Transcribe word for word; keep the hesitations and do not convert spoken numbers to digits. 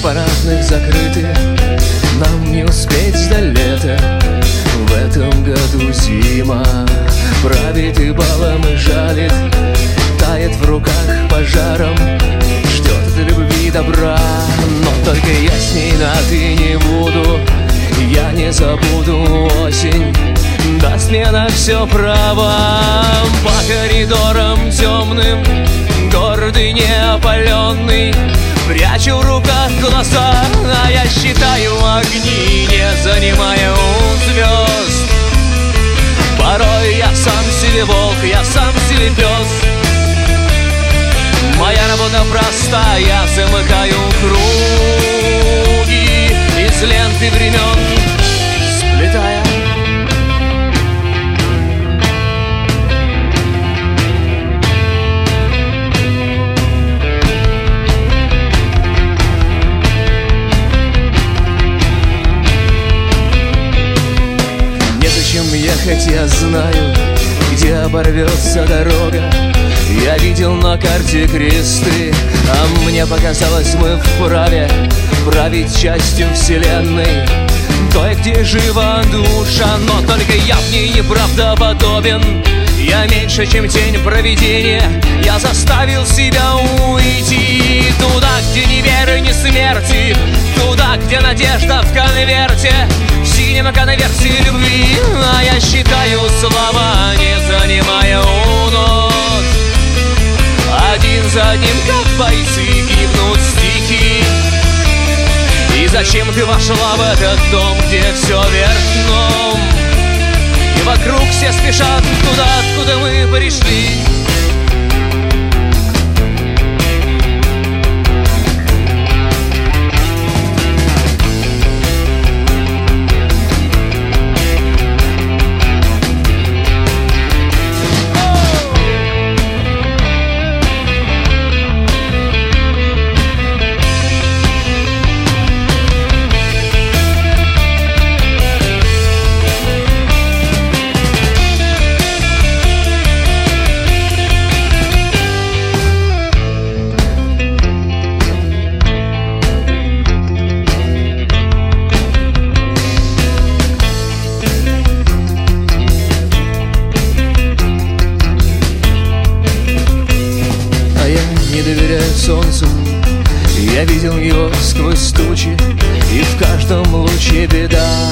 парадных закрыты, нам не успеть до лета. В этом году зима правит и балом и жалит, тает в руках пожаром, ждет от любви добра. Но только я с ней на «ты» не буду, я не забуду осень, даст мне на все право. По коридорам темным, гордый, неопаленный, прячу в руках глаза, а я считаю огни, не занимая у звезд. Порой я сам себе волк, я сам себе пес. Моя работа проста, я замыкаю круги из ленты времен, сплетая. Незачем ехать, я знаю, где оборвется дорога. Я видел на карте кресты, а мне показалось, мы вправе править частью вселенной, той, где жива душа, но только я в ней неправдоподобен. Я меньше, чем тень провидения, я заставил себя уйти туда, где ни веры, ни смерти, туда, где надежда в конверте, в синем конверте любви. А я считаю слова, не занимая у нот. Один за одним, как бойцы, гибнут стихи. И зачем ты вошла в этот дом, где все вверх дном, и вокруг все спешат туда, откуда мы пришли? Не доверяю солнцу, я видел его сквозь тучи, и в каждом луче беда.